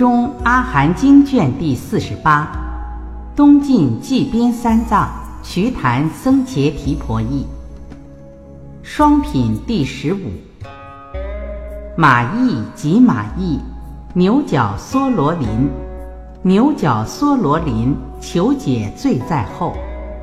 中阿含经卷第48，东晋纪边三藏瞿昙僧伽提婆译。双品第15。马邑即马邑，牛角梭罗林。牛角梭罗林，求解罪在后。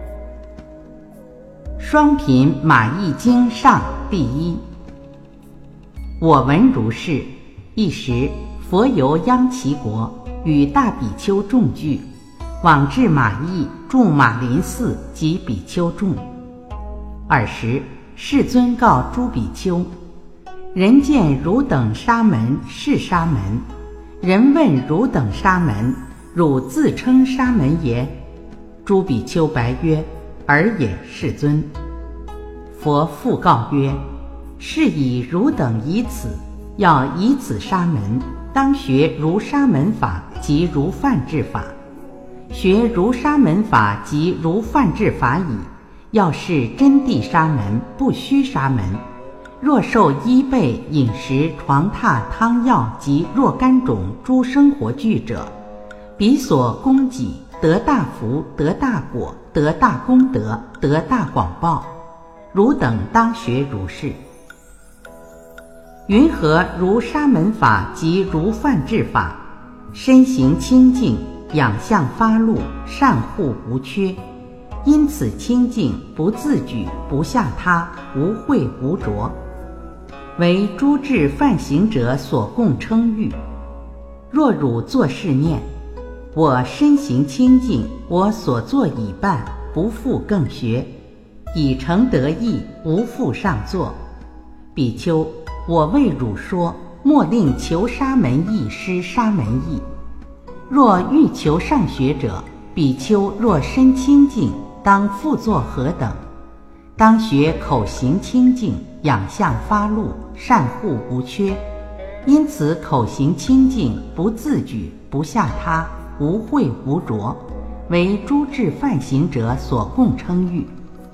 双品马邑经上第1。我闻如是，一时佛游央齐国，与大比丘众聚，往至马邑，住马林寺及比丘众。尔时世尊告诸比丘：人见汝等沙门是沙门，人问汝等沙门，汝自称沙门耶？诸比丘白曰：尔也，世尊。佛复告曰：是以汝等以此，要以此沙门，当学如沙门法及如梵志法。学如沙门法及如梵志法已，要是真谛沙门，不虚沙门。若受衣被、饮食、床榻、汤药及若干种诸生活具者，彼所供给，得大福，得大果，得大功德，得大广报。汝等当学如是。云何如沙门法及如梵志法？身行清净，养相发露，善护无缺。因此清净，不自举，不下他，无秽无浊，为诸智梵行者所共称誉。若汝作是念：我身行清净，我所作已办，不复更学，已成得意，无复上作。比丘，我为汝说，莫令求沙门义失沙门义。若欲求上学者，比丘若身清净，当复作何等？当学口行清净，养相发露，善护无缺。因此口行清净，不自举，不下他，无秽无浊，为诸智梵行者所共称誉。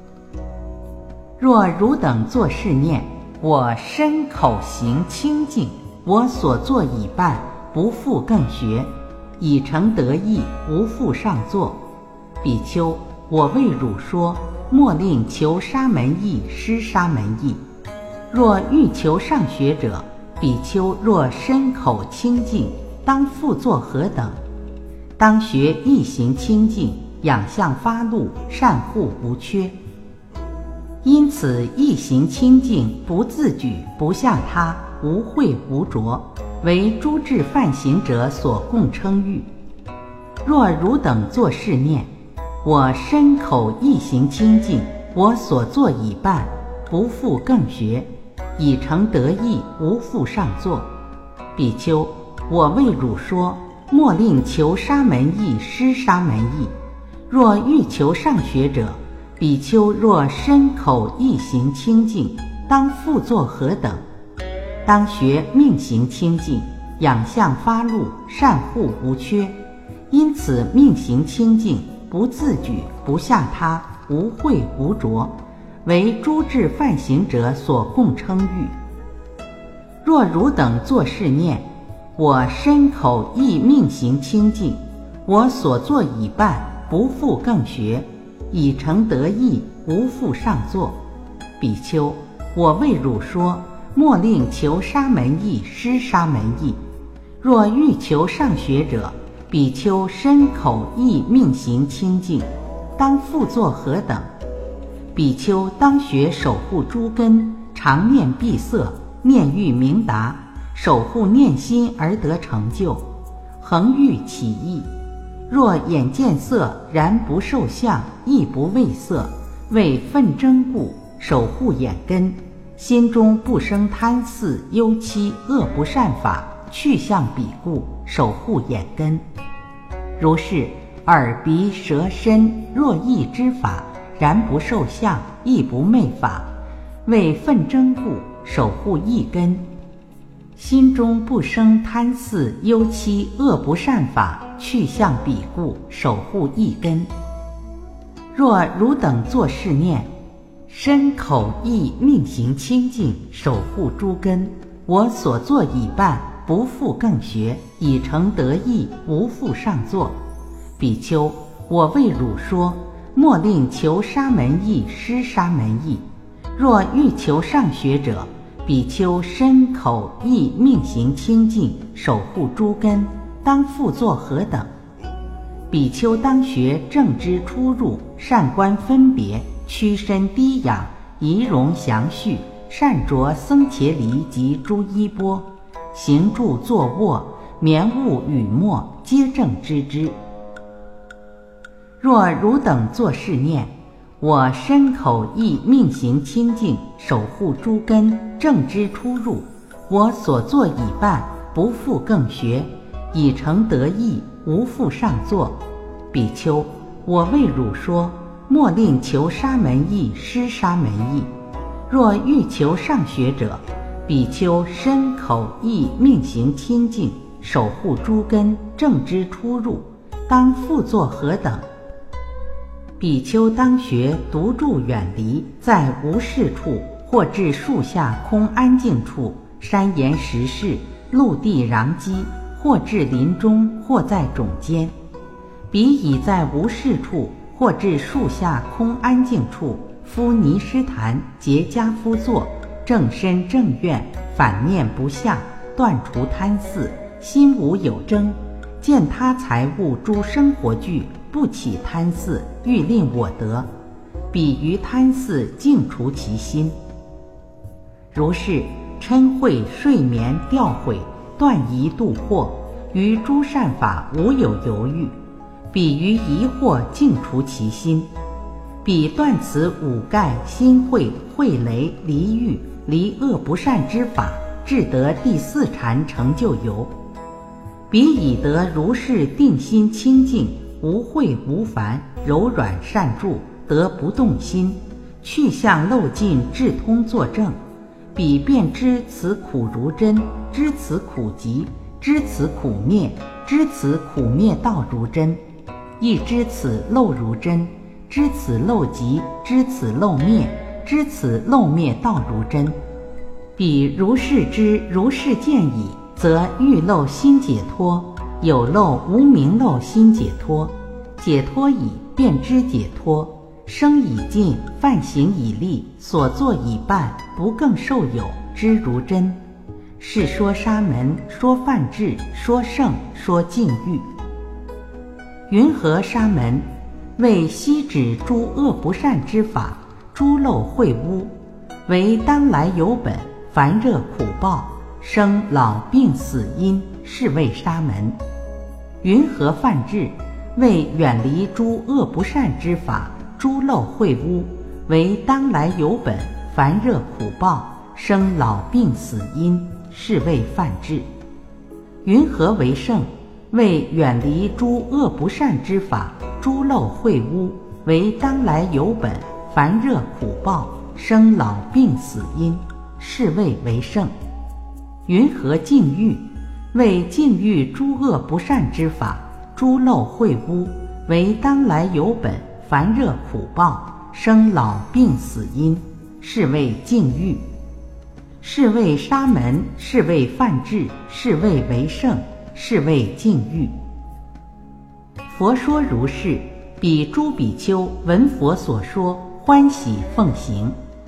若汝等作是念：我身口行清净，我所作已办，不复更学，已成得意，无复上作。比丘，我为汝说，莫令求沙门义失沙门义。若欲求上学者，比丘若身口清净，当复作何等？当学意行清净，养相发露，善护无缺。因此意行清净，不自举，不下他，无秽无浊，为诸智梵行者所共称誉。若汝等作是念：我身口意行清净，我所作已办，不复更学，已成得意，无复上作。比丘，我为汝说，莫令求沙门义失沙门义。若欲求上学者，比丘若身口意行清净，当复作何等？当学命行清净，养相发露，善护无缺。因此命行清净，不自举，不下他，无秽无浊，为诸智梵行者所共称誉。若汝等作是念：我身口意命行清净，我所作已办，不复更学，已成得意，无复上作。比丘，我为汝说，莫令求沙门义失沙门义。若欲求上学者，比丘身口意命行清净，当复作何等？比丘当学守护诸根，常念闭塞，念欲明达，守护念心而得成就，恒欲起意。若眼见色，然不受相，亦不畏色，为奋争故，守护眼根，心中不生贪肆、忧戚、恶不善法，去向彼故，守护眼根。如是耳鼻舌身若意之法，然不受相，亦不昧法，为奋争故，守护意根，心中不生贪肆、忧戚、恶不善法，去向彼故，守护意根。若汝等作是念：身口意命行清净，守护诸根，我所作已办， 不复更学，以成得意，无复上座。比丘，我为汝说，莫令求沙门义失沙门义。若欲求上学者，比丘身口意命行清净，守护诸根，当复作何等？比丘当学正知出入，善观分别，屈身低仰，仪容详序，善着僧伽梨及诸衣钵，行住坐卧，眠悟语默，皆正知之。若汝等作是念，我身口意命行清净，守护诸根，正知出入，我所作已办，不复更学，已成得意，无复上座。比丘，我为汝说，莫令求沙门义失沙门义。若欲求上学者，比丘身口意命行清净，守护诸根，正知出入，当复作何等？比丘当学独住远离，在无事处，或至树下空安静处，山岩石室，陆地壤基，或至林中，或在冢间。彼已在无事处，或至树下空安静处，敷泥施坛，结跏趺坐，正身正愿，反念不下，断除贪肆，心无有争，见他财物诸生活具，不起贪肆，欲令我得，彼于贪肆净除其心。如是嗔恚睡眠掉毁，断疑度惑，于诸善法无有犹豫，彼于疑惑净除其心。彼断此五盖心恚慧雷离欲离恶不善之法，至得第四禅成就由。彼已得如是定心清净，无秽无烦，柔软善住，得不动心，去向漏尽，智通作证。彼便知此苦如真，知此苦集，知此苦灭，知此苦灭道如真，亦知此漏如真，知此漏集，知此漏灭，知此漏灭道如真。彼如是知，如是见已，则欲漏心解脱，有漏无明漏心解脱，解脱已，便知解脱，生已尽，犯行已立，所作已办，不更受有，知如真。是说沙门，说梵志，说圣，说净欲。云何沙门？为悉止诸恶不善之法，诸漏秽污，为当来有本，烦热苦报，生老病死因，是谓沙门。云何梵志？为远离诸恶不善之法，诸漏秽污，为当来有本，烦热苦报，生老病死因，是谓梵志。云何为圣？为远离诸恶不善之法，诸漏秽污，为当来有本，烦热苦报，生老病死因，是谓为圣。云何禁欲？为禁欲诸恶不善之法，诸漏秽污，为当来有本，烦热苦报，生老病死因，是谓禁欲。是谓沙门，是谓梵志，是谓为圣，是谓禁欲。佛说如是，彼诸比丘闻佛所说，欢喜奉行。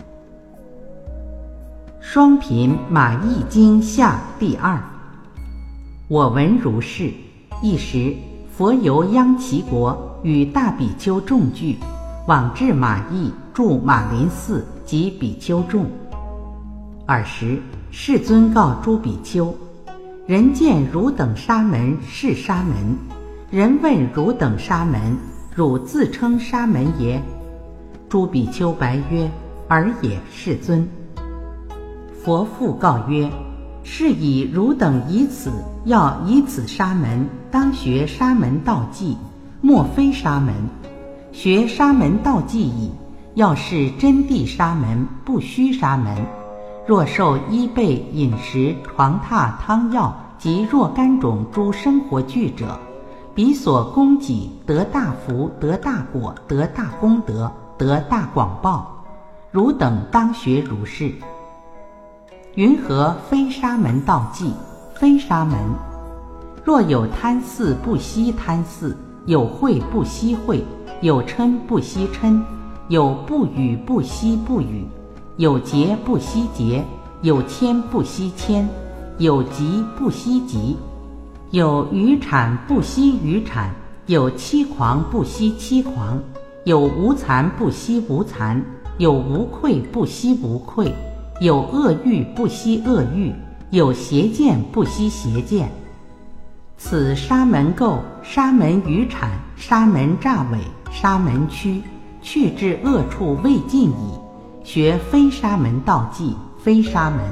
双品马易经下第二。我闻如是，一时佛游央齐国，与大比丘众聚，往至马邑，住马林寺及比丘众。尔时世尊告诸比丘：人见汝等沙门是沙门，人问汝等沙门，汝自称沙门耶？诸比丘白曰：尔也，世尊。佛复告曰：是以汝等以此，要以此沙门，当学沙门道纪，莫非沙门。学沙门道纪矣，要是真谛沙门，不虚沙门。若受衣被饮食床榻汤药及若干种诸生活具者，彼所供给得大福，得大果，得大功德，得大广报。汝等当学如是。云何非沙门道纪？ 非沙门。若有贪肆不惜贪肆，有慧不惜慧，有嗔不惜嗔，有不语不惜不语，有结不惜结，有牵不惜牵，有急不惜急，有愚产不惜愚产，有欺狂不惜欺狂，有无残不惜无残，有无愧不惜无愧，有恶欲不惜恶欲，有邪见不惜邪见。此沙门垢、沙门愚产、沙门诈伪、沙门曲，去至恶处未尽矣。学非沙门道济，非沙门。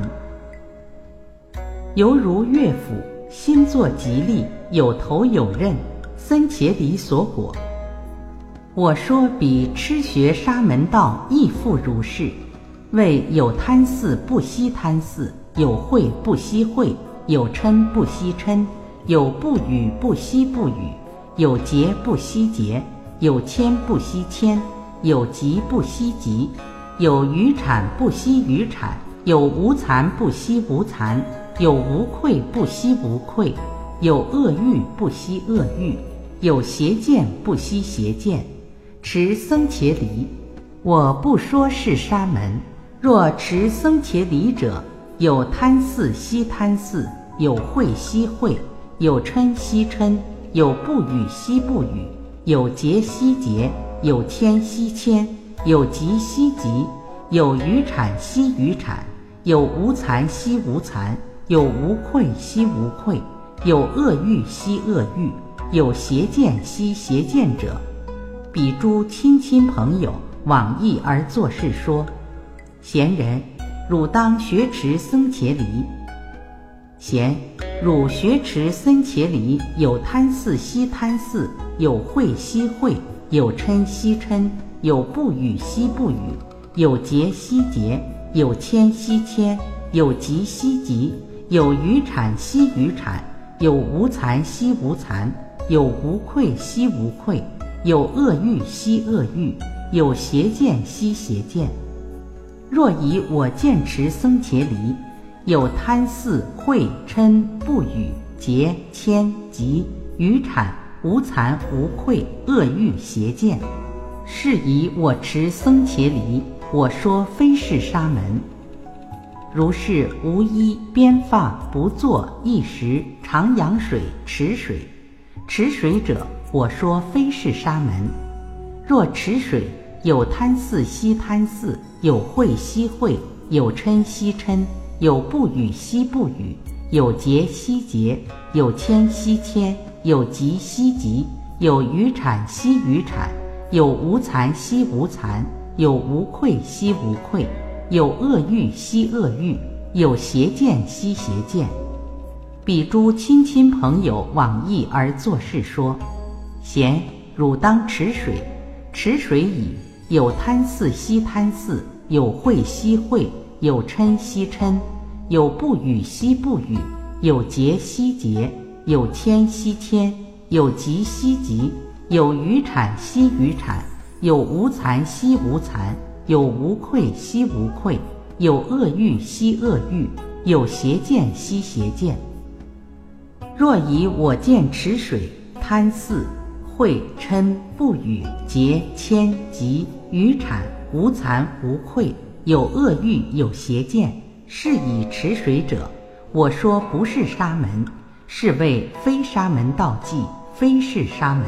犹如乐府，心作吉利，有头有刃，僧伽梨所果。我说彼痴学沙门道亦复如是，谓有贪肆不惜贪肆，有慧不惜慧，有嗔不惜嗔，有不语不惜不语，有结不惜结，有牵不惜牵，有急不惜急，有愚产不惜愚产，有无残不惜无残，有无愧不惜无愧，有恶欲不惜恶欲，有邪见不惜邪见。持僧伽梨，我不说是沙门。若持僧伽梨者，有贪肆惜贪肆，有慧惜慧，有嗔惜嗔，有不语惜不语，有结惜结，有牵惜牵，有急惜急，有愚产惜愚产，有无残惜无残，有无愧惜无愧，有恶欲惜恶欲，有邪见惜邪见者，彼诸亲朋友往诣而作是说：贤人，汝当学持僧伽梨。贤，汝学持僧伽梨，有贪肆惜贪肆，有慧惜慧，有嗔惜嗔，有不语惜不语，有结惜结，有牵惜牵，有急惜急，有愚产惜愚产，有无残惜无残，有无愧惜无愧，有恶欲惜恶欲，有邪见惜邪见。若以我见持僧伽梨，有贪肆慧嗔不语结牵急愚产无残无愧恶欲邪见，是以我持僧伽梨，我说非是沙门。如是无衣编发不坐一食常养水持水，持水者，我说非是沙门。若持水，有贪肆惜贪肆，有慧惜慧，有嗔惜嗔，有不语惜不语，有结惜结，有牵惜牵，有急惜急，有愚产惜愚产，有无残惜无残，有无愧惜无愧，有恶欲惜恶欲，有邪见惜邪见。彼诸亲朋友往诣而作是说：贤，汝当持水。持水已，有贪肆惜贪肆，有慧惜慧，有嗔惜嗔，有不语惜不语，有结惜结，有牵惜牵，有急惜急，有愚产惜愚产，有无残惜无残，有无愧惜无愧，有恶欲惜恶欲，有邪见惜邪见。若以我见持水贪肆慧嗔不语结牵急愚产无残无愧，有恶欲有邪见，是以持水者，我说不是沙门，是谓非沙门道济，非是沙门。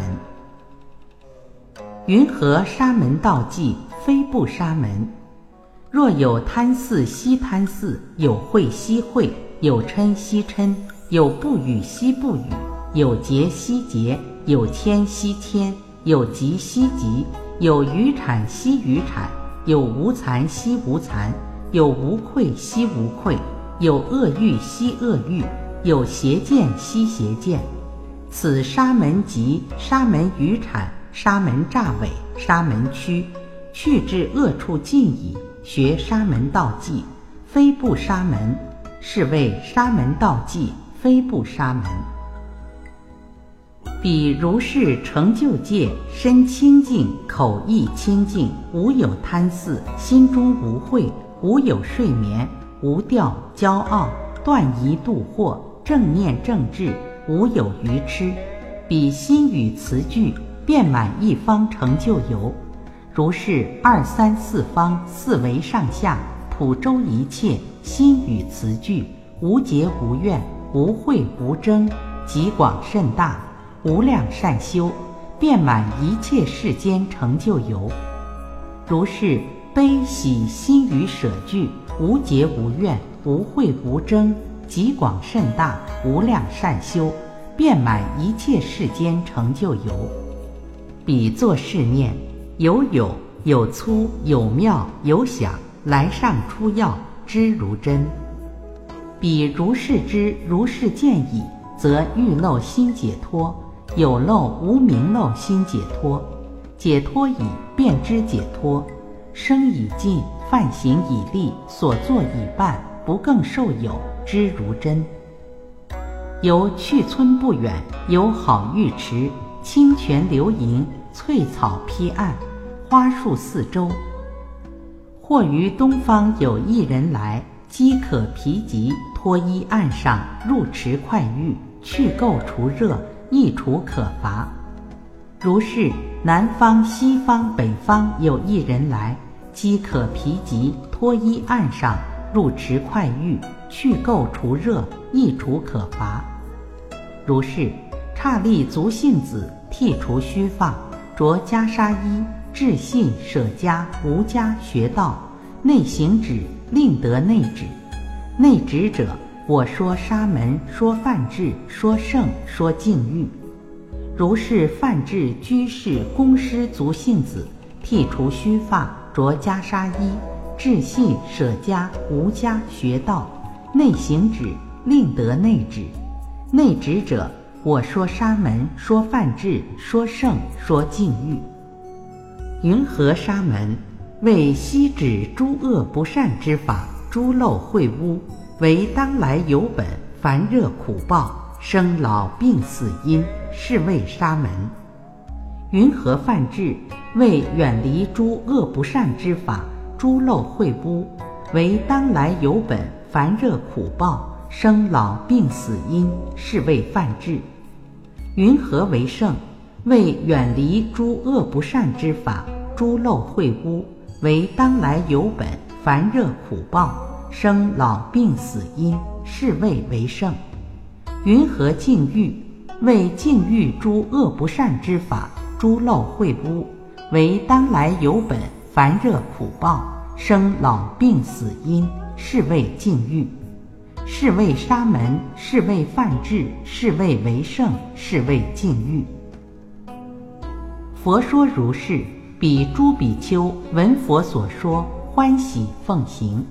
云何沙门道济，非不沙门？若有贪肆惜贪肆，有慧惜慧，有嗔惜嗔，有不语惜不语，有结惜结，有牵惜牵，有急惜急，有愚产惜愚产，有无残惜无残，有无愧惜无愧，有恶欲惜恶欲，有邪见惜邪见。此沙门急，沙门愚产，沙门诈伪，沙门曲，去至恶处尽矣。学沙门道济，非不沙门，是谓沙门道济，非不沙门。彼如是成就戒，身清净，口意清净，无有贪肆，心中无慧，无有睡眠，无调骄傲，断疑度惑， 正念正智，无有愚痴。彼心语词句，遍满一方成就游。如是二三四方，四维上下，普周一切，心语词句，无结无怨，无秽无争，极广甚大，无量善修，遍满一切世间成就游。如是悲喜心语舍句，无结无怨，无秽无争，极广甚大，无量善修，遍满一切世间成就游。彼作是念：有有，有粗，有妙，有响，来上出要，知如真。彼如是知，如是见已，则欲漏心解脱，有漏无明漏心解脱，解脱已，便知解脱。生已尽，犯行已立，所作已办，不更受有，知如真。由去村不远，有好浴池，清泉流盈，翠草披岸，花树四周。或于东方有一人来，饥渴疲疾，脱衣岸上，入池快浴，去垢除热，益除渴乏。如是南方西方北方有一人来，饥渴疲疾，脱衣岸上，入池快浴，去垢除热，益除渴乏。如是刹利足性子，剃除须发，着袈裟衣，至信舍家无家学道，内行止，令得内止。内止者，我说沙门，说梵志，说圣，说净欲。如是梵志居士公师足性子，剃除须发，着袈裟衣，至信舍家无家学道，内行止，令得内止。内止者，我说沙门，说梵志，说圣，说净欲。云何沙门？为悉止诸恶不善之法，诸漏秽污，为当来有本，烦热苦报，生老病死因，是谓沙门。云何梵志？为远离诸恶不善之法，诸漏秽污，为当来有本，烦热苦报，生老病死因，是谓梵志。云何为圣？为远离诸恶不善之法，诸漏秽污，为当来有本，烦热苦报，生老病死因，是谓为圣。云何净欲？为净欲诸恶不善之法，诸漏秽污，为当来有本，烦热苦报，生老病死因，是谓净欲。是谓沙门，是谓梵志，是谓为圣，是谓净欲。佛说如是，彼诸比丘闻佛所说，欢喜奉行。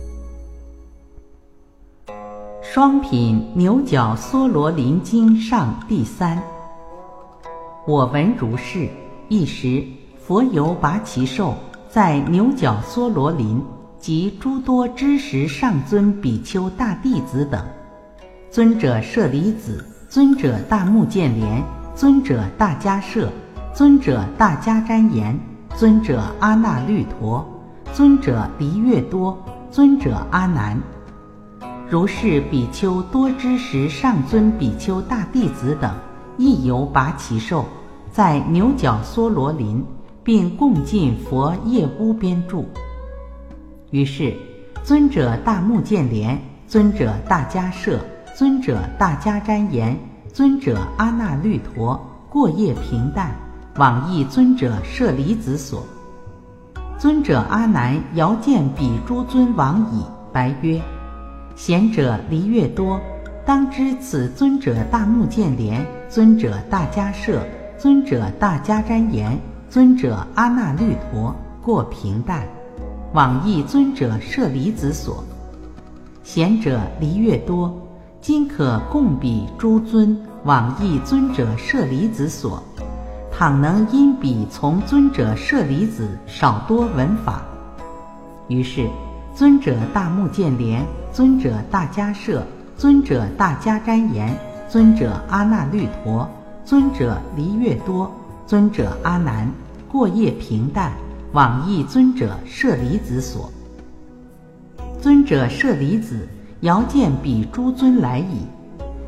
双品牛角娑罗林经上第三。我闻如是，一时佛游拔其兽，在牛角娑罗林，及诸多知识上尊比丘大弟子等。尊者舍利子，尊者大目犍连，尊者大迦摄，尊者大迦旃延，尊者阿那律陀，尊者离越多，尊者阿难。如是比丘多知识上尊比丘大弟子等，亦游拔其兽，在牛角娑罗林，并共进佛业屋边住。于是尊者大目犍连，尊者大迦摄，尊者大迦旃延，尊者阿那律陀过夜平淡，往诣尊者舍利子所。尊者阿难遥见彼诸尊往矣，白曰：贤者离越多，当知此尊者大目犍连，尊者大迦摄，尊者大迦旃延，尊者阿那律陀过平淡，往诣尊者舍利子所。贤者离越多，今可共彼诸尊，往诣尊者舍利子所。倘能因彼从尊者舍利子少多闻法。于是尊者大目犍连，尊者大迦摄，尊者大迦旃延，尊者阿那律陀，尊者离越多，尊者阿难过夜平淡，往诣尊者舍利子所。尊者舍利子遥见彼诸尊来矣，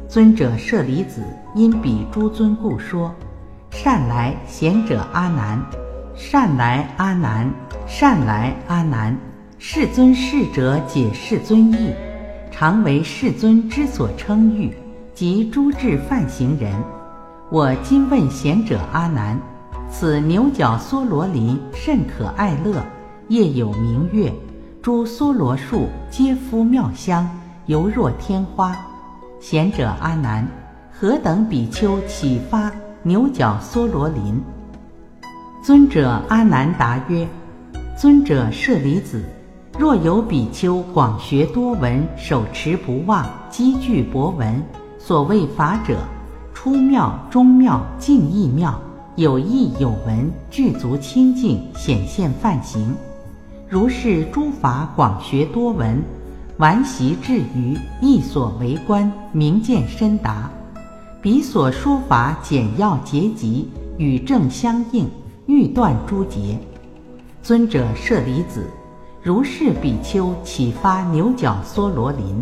尊者舍利子，因彼诸尊故说：善来，贤者阿难！善来，阿难！善来，阿难！世尊逝者解世尊意，常为世尊之所称誉，及诸智梵行人。我今问贤者阿难：此牛角娑罗林甚可爱乐，夜有明月，诸娑罗树皆敷妙香，犹若天花。贤者阿难，何等比丘启发牛角娑罗林？尊者阿难答曰：尊者舍利子，若有比丘广学多闻，手持不忘，积聚博闻，所谓法者，出妙、中妙、尽意妙，有意有闻，具足清净，显现梵行。如是诸法广学多闻，顽习至于，亦所为观，明见深达。彼所说法简要结集，与正相应，欲断诸结。尊者舍利子，如是比丘启发牛角娑罗林。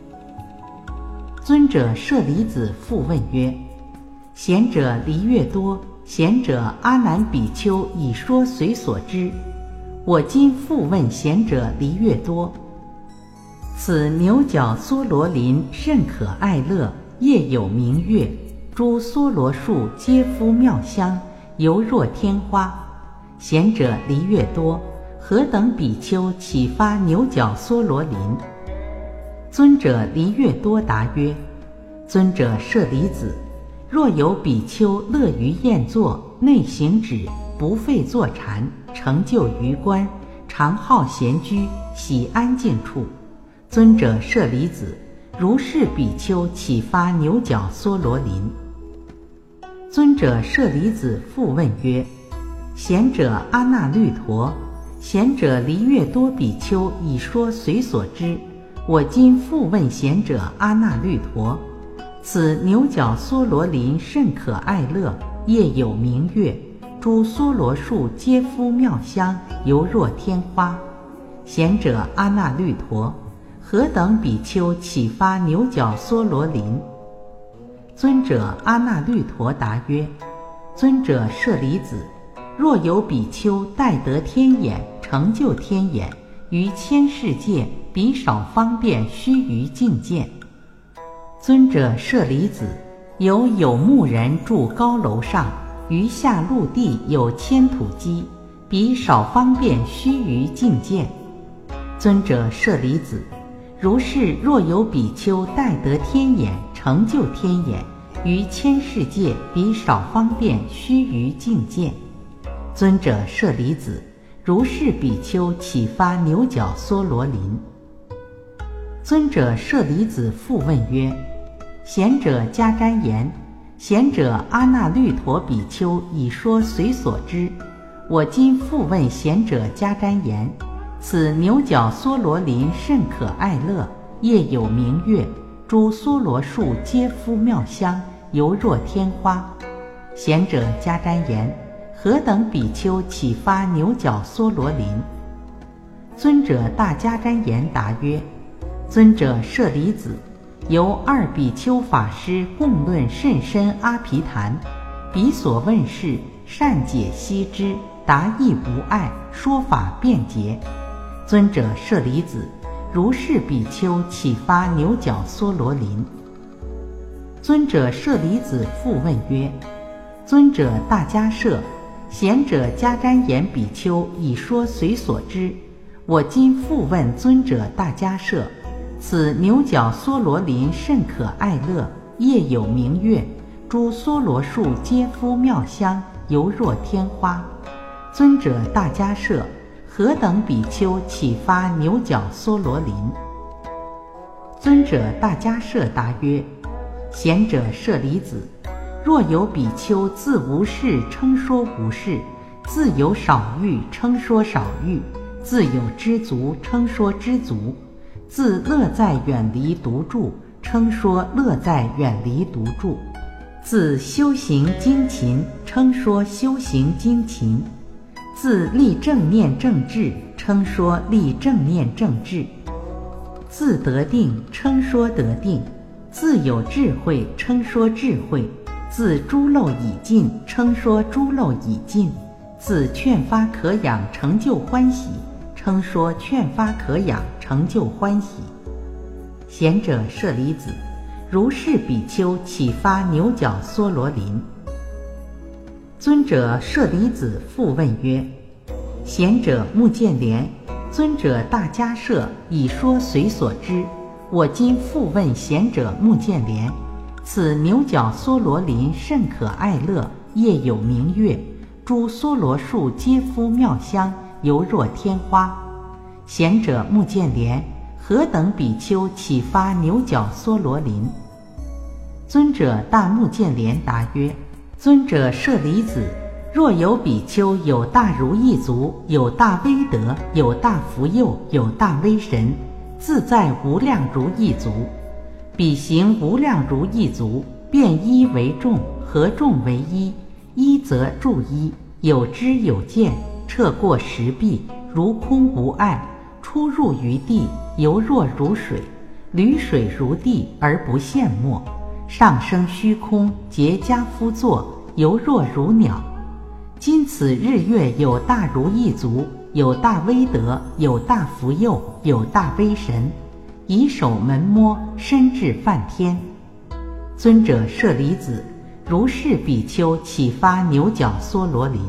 尊者舍利子复问曰：贤者离越多，贤者阿难比丘已说随所知。我今复问贤者离越多：此牛角娑罗林甚可爱乐，夜有明月，诸娑罗树皆敷妙香，犹若天花。贤者离越多，何等比丘启发牛角娑罗林？尊者离越多答曰：尊者舍利子，若有比丘乐于宴坐，内行止，不费坐禅，成就于观，常好闲居，喜安静处。尊者舍利子，如是比丘启发牛角娑罗林。尊者舍利子复问曰：贤者阿那律陀，贤者离越多比丘已说随所知。我今复问贤者阿那律陀：此牛角娑罗林甚可爱乐，夜有明月，诸娑罗树皆敷妙香，犹若天花。贤者阿那律陀，何等比丘启发牛角娑罗林？尊者阿那律陀答曰：尊者舍利子，若有比丘待得天眼，成就天眼，于千世界比少方便须臾境见。尊者舍利子，有目人住高楼上，于下陆地有千土基，比少方便须臾境见。尊者舍利子，如是若有比丘待得天眼，成就天眼，于千世界比少方便须臾境见。尊者舍利子，如是比丘启发牛角娑罗林。尊者舍利子复问曰：贤者迦旃延，贤者阿那律陀比丘已说随所知。我今复问贤者迦旃延：此牛角娑罗林甚可爱乐，夜有明月，诸娑罗树皆敷妙香，犹若天花。贤者迦旃延，何等比丘启发牛角娑罗林？尊者大迦旃延答曰：尊者舍利子，由二比丘法师共论甚深阿毗昙，彼所问事，善解悉知，答亦无碍，说法便捷。尊者舍利子，如是比丘启发牛角娑罗林。尊者舍利子复问曰：尊者大迦摄，贤者迦旃延比丘已说随所知。我今复问尊者大迦摄：此牛角娑罗林甚可爱乐，夜有明月，诸娑罗树皆敷妙香，犹若天花。尊者大迦摄，何等比丘启发牛角娑罗林？尊者大迦摄答曰：贤者舍利子，若有比丘自无事称说无事，自有少欲称说少欲，自有知足称说知足，自乐在远离独住称说乐在远离独住，自修行精勤称说修行精勤，自立正念正智称说立正念正智，自得定称说得定， 自有智慧，称说智慧；自诸漏已尽，称说诸漏已尽；自劝发可养，成就欢喜，称说劝发可养，成就欢喜。贤者舍利子，如是比丘启发牛角娑罗林。尊者舍利子复问曰：贤者目犍连，尊者大迦摄已说随所知，我今复问贤者目犍连，此牛角娑罗林甚可爱乐，夜有明月，诸娑罗树皆敷妙香，犹若天花。贤者目犍连，何等比丘启发牛角娑罗林？尊者大目犍连答曰：尊者舍利子，若有比丘有大如意足，有大威德，有大福佑，有大威神，自在无量如意足，彼行无量如意足，变一为众，合众为一，一则助一，有知有见，彻过十壁，如空无碍，出入于地，犹若如水，履水如地而不陷没，上升虚空，结跏趺坐，犹若如鸟。今此日月有大如意足，有大威德，有大福佑，有大威神，以手门摸，身至梵天。尊者舍利子，如是比丘启发牛角娑罗林。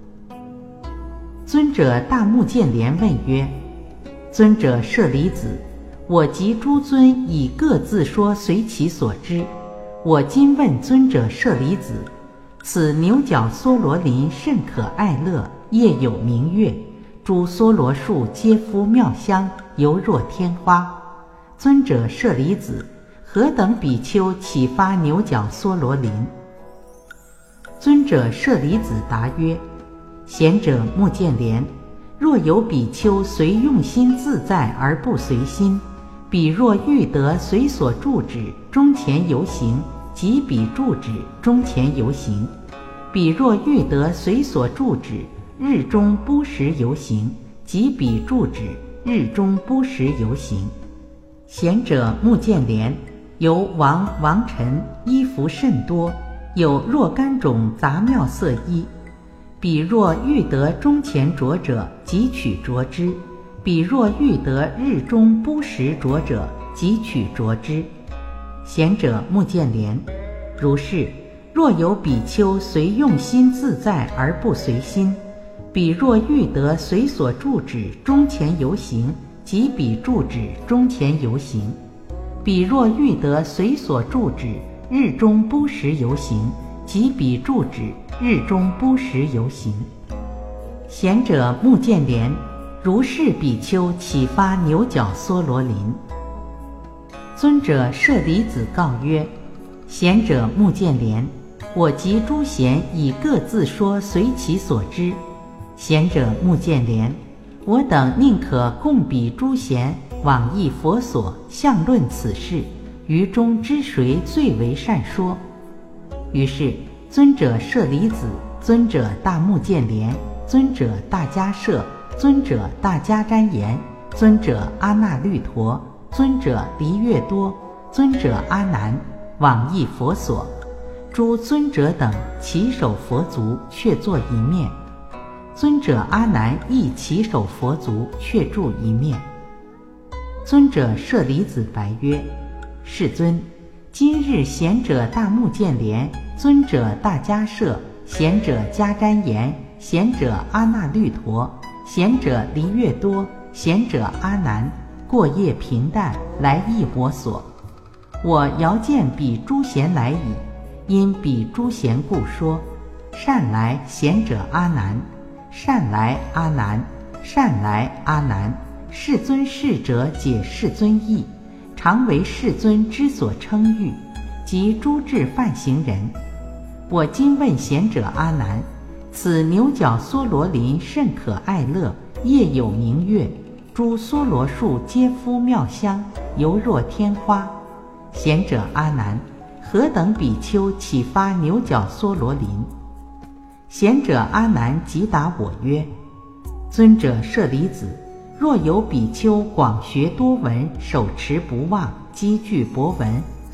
尊者大目犍连问曰：尊者舍利子，我及诸尊以各自说随其所知，我今问尊者舍利子，此牛角娑罗林甚可爱乐，夜有明月，诸娑罗树皆敷妙香，犹若天花。尊者舍利子，何等比丘启发牛角娑罗林？尊者舍利子答曰：贤者目犍连，若有比丘随用心自在而不随心，彼若欲得随所住止，中前游行，即彼住止，中前游行；彼若欲得随所住止，日中不时游行，即彼住止，日中不时游行。贤者目犍连，由王臣，衣服甚多，有若干种杂妙色衣。彼若欲得中前着者，即取着之；彼若欲得日中不时着者，即取着之。贤者目犍连，如是，若有比丘随用心自在而不随心，彼若欲得随所住止，中前游行，即彼住止，中前游行；彼若欲得随所住止，日中不时游行，即彼住止，日中不时游行。贤者目犍连，如是比丘启发牛角娑罗林。尊者舍利子告曰：贤者目犍连，我及诸贤以各自说随其所知。贤者目犍连，我等宁可共比诸贤，往诣佛所，相论此事，于中知谁最为善说。于是尊者舍利子、尊者大目犍连、尊者大迦摄、尊者大迦旃延、尊者阿那律陀、尊者离越多、尊者阿难，往诣佛所，诸尊者等齐手佛足，却坐一面。尊者阿难亦齐手佛足，却住一面。尊者舍利子白曰：世尊，今日贤者大目犍连、尊者大迦摄、贤者迦旃延、贤者阿那律陀、贤者离越多、贤者阿难，过夜平淡，来诣我所。我遥见彼诸贤来矣，因彼诸贤故说：善来贤者阿难，善来阿难，善来阿难。世尊逝者解世尊意，常为世尊之所称誉，及诸智梵行人。我今问贤者阿难，此牛角娑罗林甚可爱乐，夜有明月，诸娑罗树皆敷妙香，犹若天花。贤者阿难，何等比丘启发牛角娑罗林？贤者阿难即答我曰：尊者舍利子，若有比丘广学多闻，手持不忘，积聚博闻，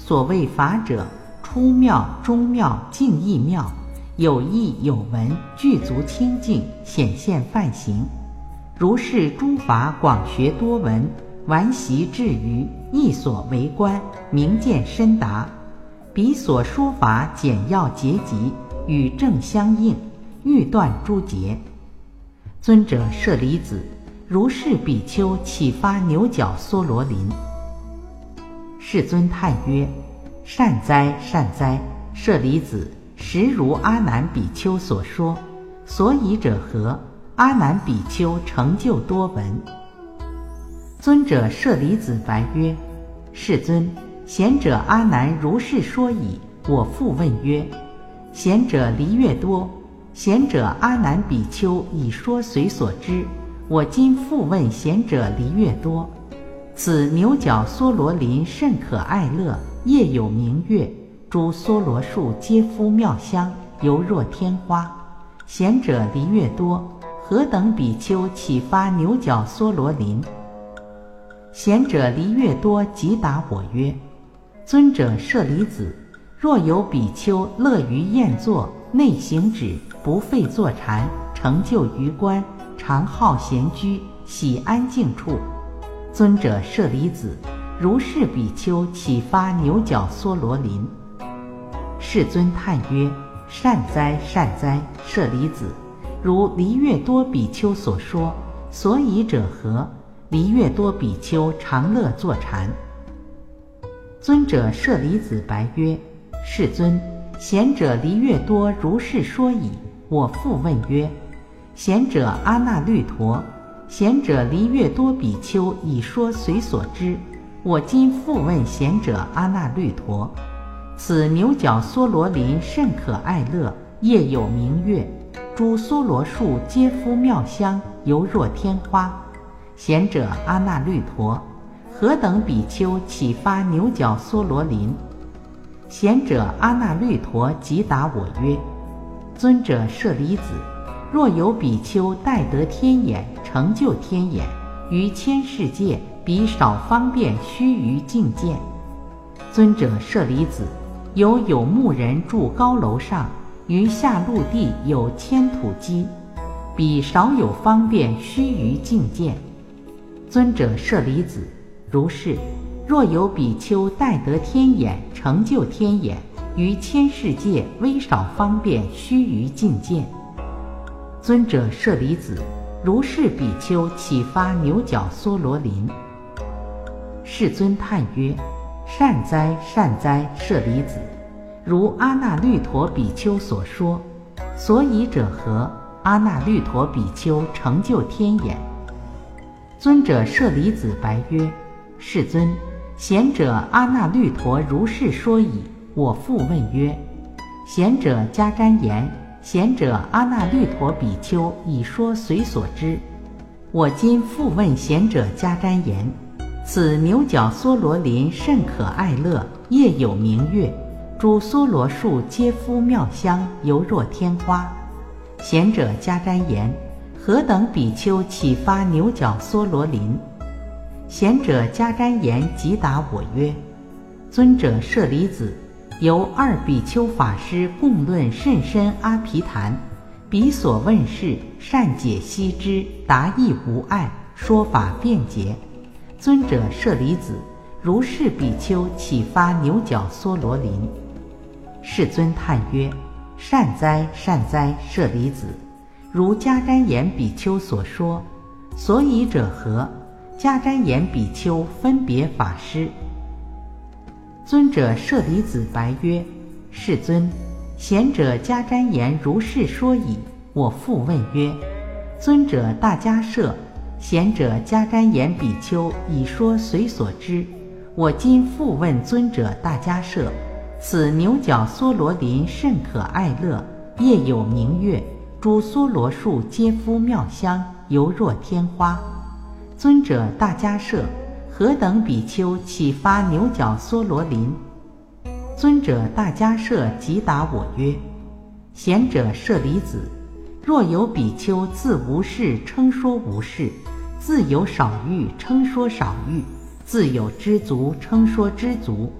所谓法者，出妙、中妙、静义妙，有义有文，具足清净，显现梵行。如是诸法广学多闻，顽习至于，亦所为观，明见深达。彼所说法简要结集，与正相应，欲断诸结。尊者舍利子，如是比丘启发牛角娑罗林。世尊叹曰：善哉善哉，舍利子，实如阿难比丘所说，所以者何？阿难比丘成就多闻。尊者舍利子白曰：世尊，贤者阿难如是说已。我复问曰：贤者离越多？贤者阿难比丘已说随所知，我今复问贤者离越多。此牛角娑罗林甚可爱乐，夜有明月，诸娑罗树皆敷妙香，犹若天花。贤者离越多，何等比丘启发牛角娑罗林？贤者离越多即答我曰：尊者舍利子，若有比丘乐于宴坐，内行止，不废坐禅，成就于观，常好闲居，喜安静处。尊者舍利子，如是比丘启发牛角娑罗林。世尊叹曰：善哉善哉，舍利子，如离越多比丘所说，所以者何？离越多比丘常乐坐禅。尊者舍利子白曰：世尊，贤者离越多如是说已。我复问曰：贤者阿那律陀？贤者离越多比丘已说随所知，我今复问贤者阿那律陀。此牛角娑罗林甚可爱乐，夜有明月，诸娑罗树皆敷妙香，犹若天花。贤者阿那律陀，何等比丘启发牛角娑罗林？贤者阿那律陀即答我曰：尊者舍利子，若有比丘戴得天眼，成就天眼，于千世界彼少方便须臾境见。尊者舍利子，有目人住高楼上，于下陆地有千土基，彼少有方便须臾境见。尊者舍利子，如是，若有比丘戴得天眼，成就天眼，于千世界微少方便须臾境见。尊者舍利子，如是比丘启发牛角娑罗林。世尊叹曰：善哉善哉，舍利子，如阿那律陀比丘所说，所以者何？阿那律陀比丘成就天眼。尊者舍利子白曰：世尊，贤者阿那律陀如是说已。我复问曰：贤者迦旃延？贤者阿那律陀比丘已说随所知，我今复问贤者迦旃延。此牛角娑罗林甚可爱乐，夜有明月，诸娑罗树皆敷妙香，犹若天花。贤者迦旃延，何等比丘启发牛角娑罗林？贤者迦旃延即答我曰：尊者舍利子，由二比丘法师共论甚深阿毗昙，彼所问事，善解析之，答亦无碍，说法便捷。尊者舍利子，如是比丘启发牛角娑罗林。世尊叹曰：善哉善哉，舍利子，如迦旃延比丘所说，所以者何？迦旃延比丘分别法师。尊者舍利子白曰：世尊，贤者迦旃延如是说已。我复问曰：尊者大迦摄？贤者迦旃延比丘已说随所知，我今复问尊者大迦摄。此牛角娑罗林甚可爱乐，夜有明月，诸娑罗树皆敷妙香，犹若天花。尊者大迦摄，何等比丘启发牛角娑罗林？尊者大迦摄即答我曰：贤者舍利子，若有比丘自无事称说无事，自有少欲称说少欲，自有知足称说知足，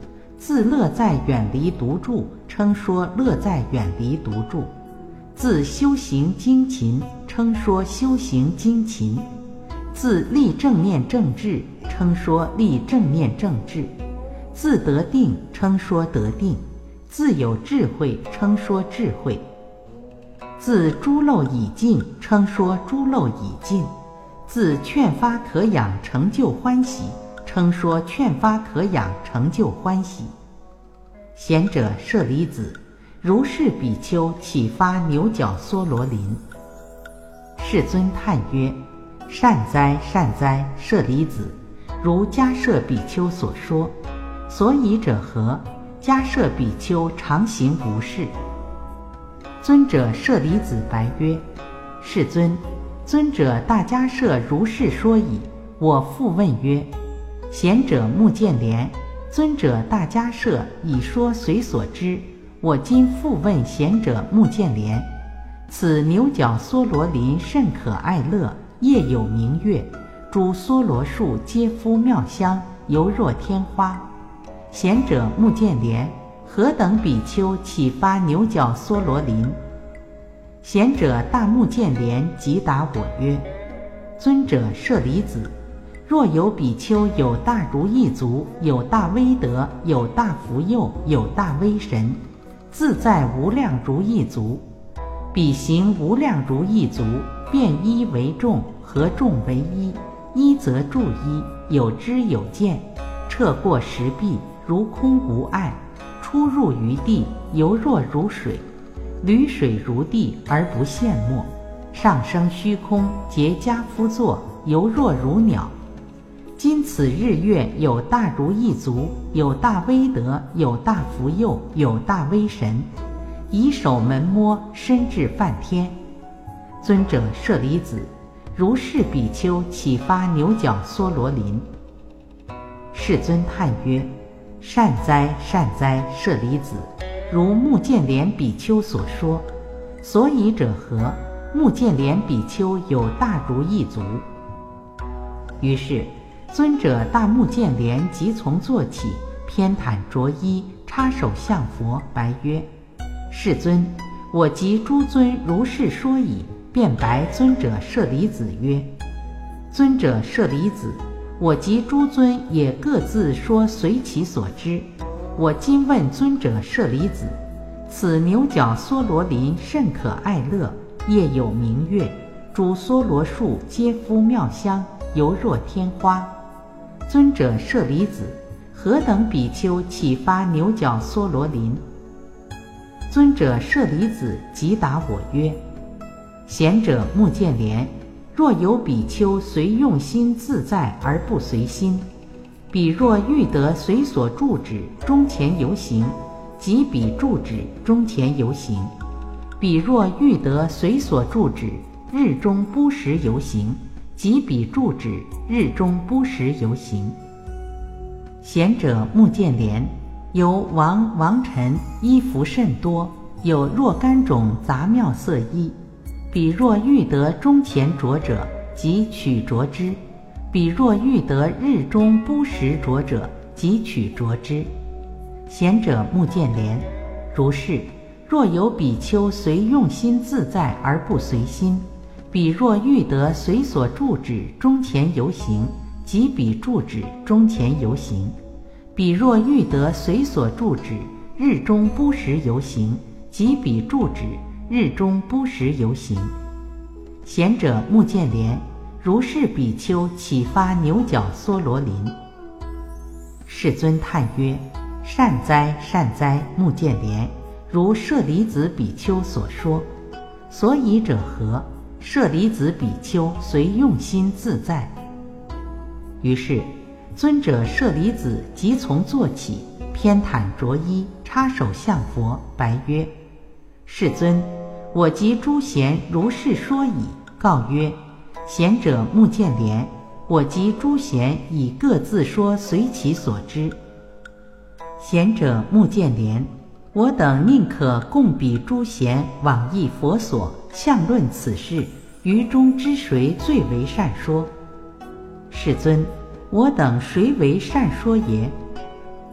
自乐在远离独住，称说乐在远离独住；自修行精勤，称说修行精勤；自立正念正智，称说立正念正智；自得定，称说得定；自有智慧，称说智慧；自诸漏已尽，称说诸漏已尽；自劝发可养成就欢喜，称说劝发可养成就欢喜。贤者舍利子，如是比丘启发牛角娑罗林。世尊叹曰：善哉善哉，舍利子，如迦摄比丘所说，所以者何？迦摄比丘常行无事。尊者舍利子白曰：世尊，尊者大迦摄如是说矣。我复问曰：贤者目犍连，尊者大迦摄已说随所知，我今复问贤者目犍连：此牛角娑罗林甚可爱乐，夜有明月，诸娑罗树皆敷妙香，犹若天花。贤者目犍连，何等比丘启发牛角娑罗林？贤者大目犍连即答我曰：尊者舍利子，若有比丘有大如意足，有大威德，有大福佑，有大威神，自在无量如意足，彼行无量如意足，变一为众，合众为一，一则助一，有知有见，彻过石壁，如空无碍，出入于地，犹若如水，履水如地而不陷没，上升虚空，结跏趺坐，犹若如鸟。今此日月有大如意足，有大威德，有大福佑，有大威神，以手门摸，身至梵天。尊者舍利子，如是比丘启发牛角娑罗林。世尊叹曰：善哉善哉，舍利子，如目犍连比丘所说，所以者何？目犍连比丘有大如意足。于是尊者大目犍连即从坐起，偏袒着衣，插手向佛，白曰：世尊，我及诸尊如是说矣。便白尊者舍利子曰：尊者舍利子，我及诸尊也各自说随其所知。我今问尊者舍利子，此牛角娑罗林甚可爱乐，夜有明月，诸娑罗树皆敷妙香，犹若天花。尊者舍利子，何等比丘启发牛角娑罗林？尊者舍利子即答我曰：贤者目犍连，若有比丘随用心自在而不随心，彼若欲得随所住止，终前游行，即彼住止终前游行；彼若欲得随所住止，日中不时游行，即彼住止日中不时游行。贤者目犍连，有王臣，衣服甚多，有若干种杂妙色衣。彼若欲得终前着者，即取着之；彼若欲得日中不时着者，即取着之。贤者目犍连，如是，若有比丘随用心自在而不随心，彼若欲得随所住止终前游行，即彼住止终前游行；彼若欲得随所住止日中不时游行，即彼住止日中不时游行。贤者目犍连，如是比丘启发牛角娑罗林。世尊叹曰：善哉善哉，目犍连，如舍利子比丘所说，所以者何？舍利子比丘随用心自在。于是尊者舍利子即从坐起，偏袒着衣，插手向佛，白曰：世尊，我及诸贤如是说矣。告曰：贤者目犍连，我及诸贤已各自说随其所知。贤者目犍连，我等宁可共彼诸贤往诣佛所，相论此事，于中之谁最为善说？世尊，我等谁为善说也？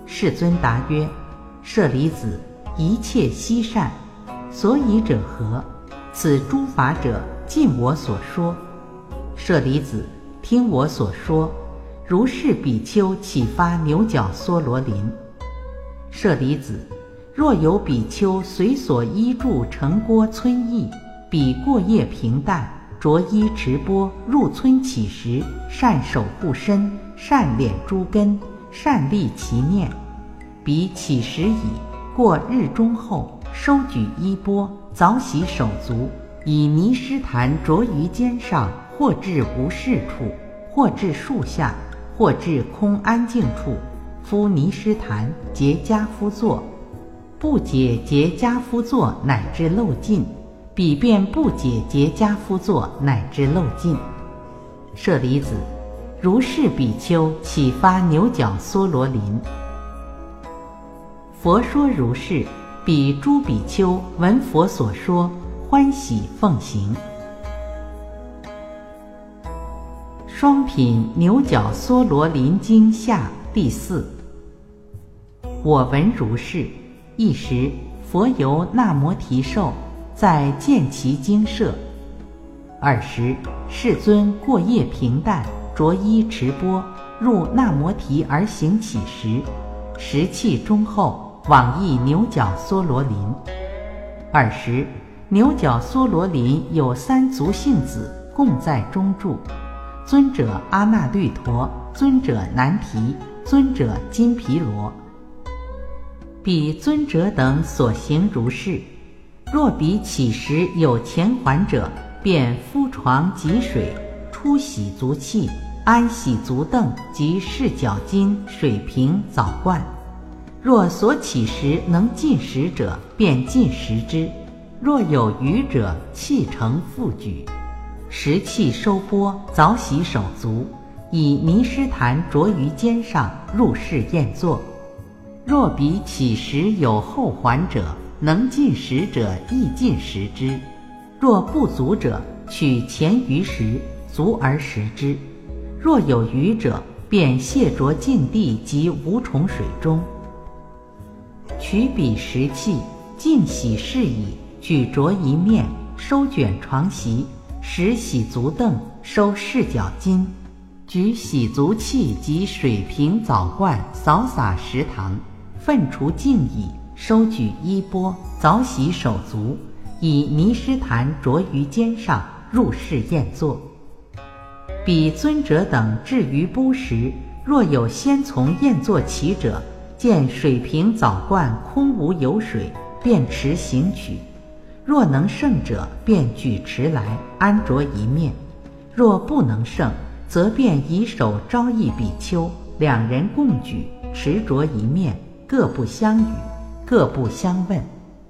世尊答曰：舍利子，一切悉善，所以者何？此诸法者，尽我所说。舍利子，听我所说。如是比丘启发牛角娑罗林。舍利子，若有比丘随所依住城郭村邑，彼过夜平淡，着衣持钵，入村乞食，善守护身，善敛诸根，善立其念。彼乞食已，过日中后，收举衣钵，早洗手足，以泥施坛着于肩上，或至无事处，或至树下，或至空安静处，敷泥施坛，结跏趺坐。不解结跏趺坐乃至漏尽，彼便不解结跏趺坐乃至漏尽。舍利子，如是比丘启发牛角娑罗林。佛说如是，彼诸比丘闻佛所说，欢喜奉行。双品牛角娑罗林经下第4。我闻如是。一时，佛由那摩提寿在见其精舍。尔时，世尊过夜平淡，着衣持钵，入那摩提而行乞食。食讫中后，往诣牛角娑罗林。尔时，牛角娑罗林有3族姓子共在中住。尊者阿那律陀，尊者难提，尊者金毗罗。彼尊者等所行如是。若彼乞食有前还者，便敷床及水，出洗足器，安洗足凳及饰脚巾、水瓶、澡罐。若所乞食能进食者，便进食之；若有余者，弃成复举。食讫收钵，早洗手足，以泥施坛着于肩上，入室宴坐。若彼乞食有后还者，能进食者亦进食之；若不足者，取前余食，足而食之；若有余者，便卸着净地及无虫水中。取彼食器，净洗室矣，举着一面，收卷床席，拾洗足凳，收饰脚巾，举洗足器及水瓶、澡罐，扫洒食堂，粪除净矣，收举衣钵，早洗手足，以泥施坛着于肩上，入室宴坐。彼尊者等至于钵时，若有先从宴坐起者，见水瓶澡罐空无有水，便持行取；若能胜者，便举持来，安着一面；若不能胜，则便以手招一比丘，两人共举，持着一面，各不相语，各不相问。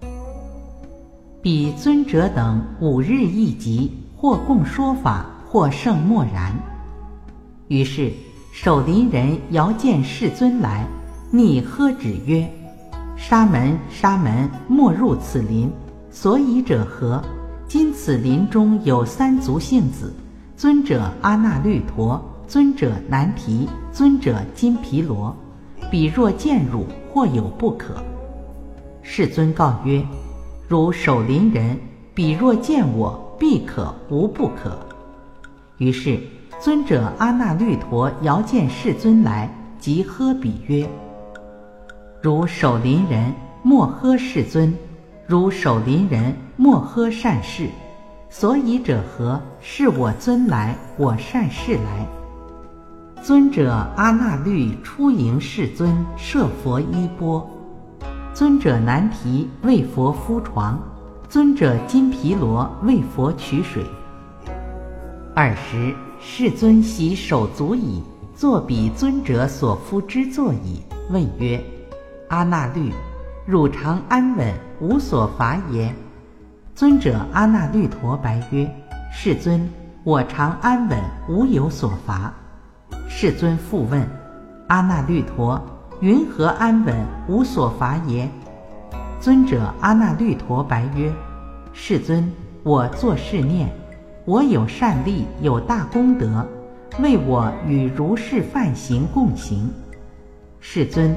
彼尊者等5日一集，或共说法，或甚默然。于是守林人遥见世尊来，逆喝止曰：沙门，沙门，莫入此林。所以者何？今此林中有3族姓子，尊者阿那律陀，尊者难提，尊者金毗罗。彼若见汝，或有不可。世尊告曰：汝守林人，彼若见我，必可无不可。于是尊者阿那律陀遥见世尊来，即喝彼曰：汝守林人，莫喝世尊；汝守林人，莫喝善事。所以者何？是我尊来，我善事来。尊者阿那律出迎世尊，设佛衣钵。尊者难提为佛敷床，尊者金毗罗为佛取水。尔时世尊洗手足矣，坐彼尊者所敷之座矣，问曰：阿那律，汝常安稳，无所乏耶？尊者阿那律陀白曰：世尊，我常安稳，无有所乏。世尊复问：阿那律陀，云何安稳，无所乏耶？尊者阿那律陀白曰：世尊，我作是念，我有善力，有大功德，为我与如是梵行共行。世尊，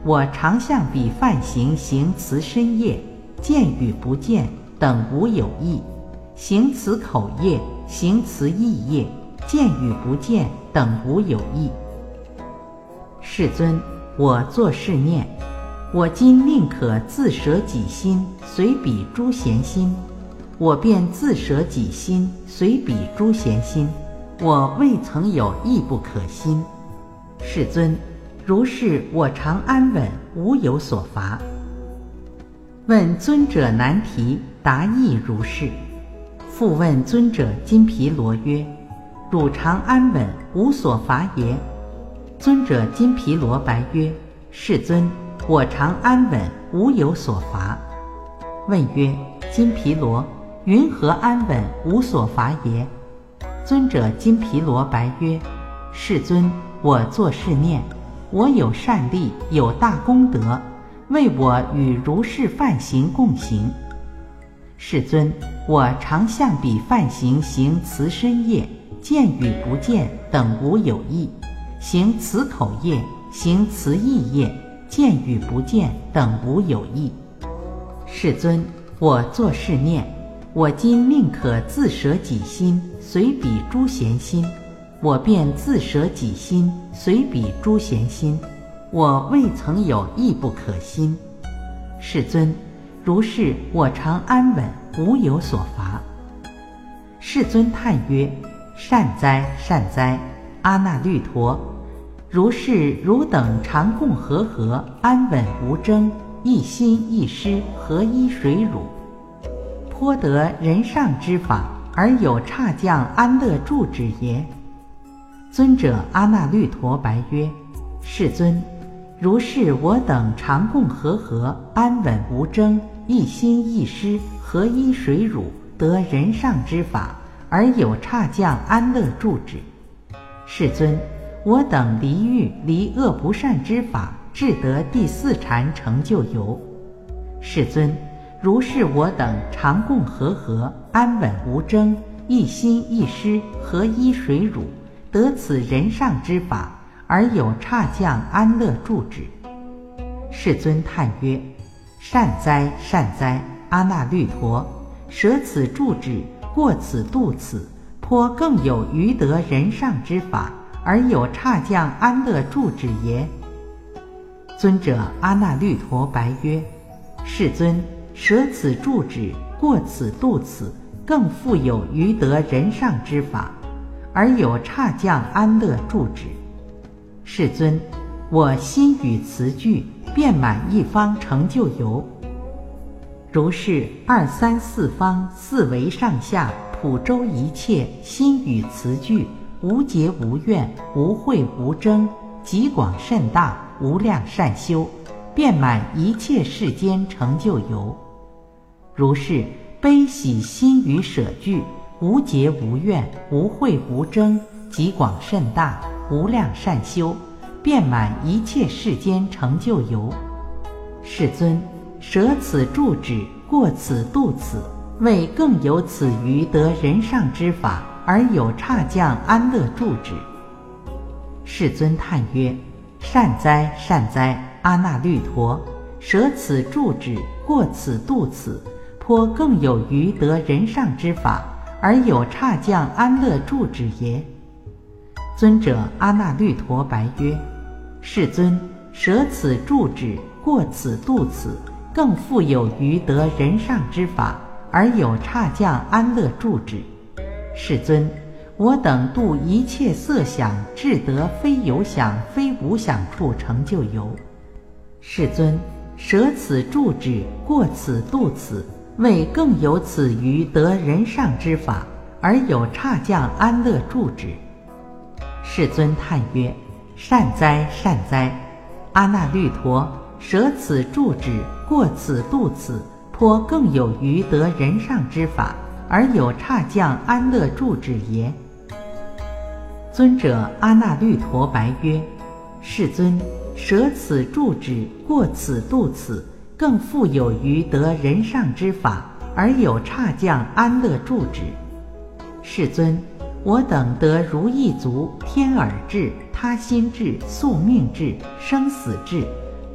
我常向彼梵行行持身业，见与不见等无有异，行持口业，行持意业，见与不见等无有异。世尊，我作是念：我今宁可自舍己心，随彼诸闲心，我便自舍己心，随彼诸闲心，我未曾有亦不可心。世尊，如是我常安稳，无有所乏。问尊者难题，答亦如是。复问尊者金毗罗曰：汝常安稳，无所乏耶？尊者金毗罗白曰：世尊，我常安稳，无有所乏。问曰：金毗罗，云何安稳，无所乏耶？尊者金毗罗白曰：世尊，我作是念：我有善力，有大功德，为我与如是梵行共行。世尊，我常向彼梵行行持身业，见与不见等无有异，行持口业，行持意业，见与不见等无有异。世尊，我作是念：我今宁可自舍己心，随彼诸闲心，我便自舍己心，随彼诸闲心，我未曾有亦不可心。世尊，如是我常安稳，无有所乏。世尊叹曰：善哉，善哉，阿那律陀！如是汝等常共和合，安稳无争，一心一师，合一水乳，颇得人上之法，而有刹降安乐住止耶？尊者阿那律陀白曰：世尊，如是我等常共和合，安稳无争，一心一师，合一水乳，得人上之法，而有刹降安乐住止。世尊，我等离欲离恶不善之法，至得第四禅成就由。世尊，如是我等常共和合，安稳无争，一心一师，合一水乳，得此人上之法，而有刹降安乐住止。世尊叹曰：善哉，善哉，阿那律陀！舍此住止，过此度此，颇更有余得人上之法，而有刹降安乐住止耶？尊者阿那律陀白曰：世尊，舍此住止，过此度此，更复有余得人上之法，而有刹降安乐住止。世尊，我心语词句，遍满一方成就由。如是二三四方，四维上下，普周一切，心语词句，无结无怨，无秽无争，极广甚大，无量善修，遍满一切世间成就由。如是悲喜心语舍具，无结无怨，无秽无争，极广甚大，无量善修，遍满一切世间成就由。世尊，舍此住止，过此度此，为更有此余得人上之法，而有刹降安乐住止。世尊叹曰：善哉，善哉，阿那律陀！舍此住止，过此度此，颇更有余得人上之法，而有刹降安乐住止耶？尊者阿那律陀白曰：世尊，舍此住止，过此度此，更复有余得人上之法，而有刹降安乐住止。世尊，我等度一切色想，至得非有想非无想处成就由。世尊，舍此住止，过此度此，为更有此余得人上之法，而有刹降安乐住止。世尊叹曰：善哉，善哉，阿那律陀！舍此住止，过此度此，颇更有余得人上之法，而有刹降安乐住止耶？尊者阿那律陀白曰：世尊，舍此住止，过此度此，更复有余得人上之法，而有刹降安乐住止。世尊，我等得如意足、天耳智、他心智、宿命智、生死智，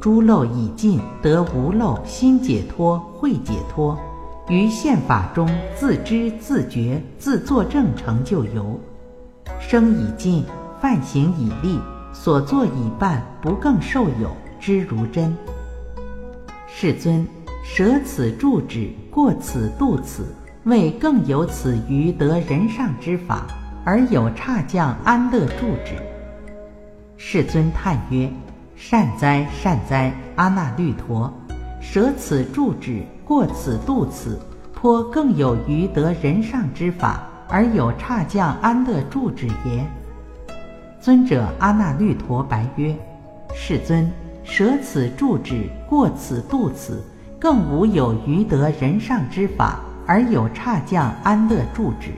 诸漏已尽，得无漏心解脱慧解脱，于现法中自知自觉自作证成就由。生已尽，梵行已立，所作已办，不更受有，知如真。世尊，舍此住止，过此度此，为更有此于得人上之法，而有差降安乐住止。世尊叹曰：善哉善哉，阿那律陀！舍此住止，过此度此，颇更有于得人上之法，而有差降安乐住止也。尊者阿那律陀白曰：世尊，舍此住止，过此度此，更无有于得人上之法，而有差降安乐住止。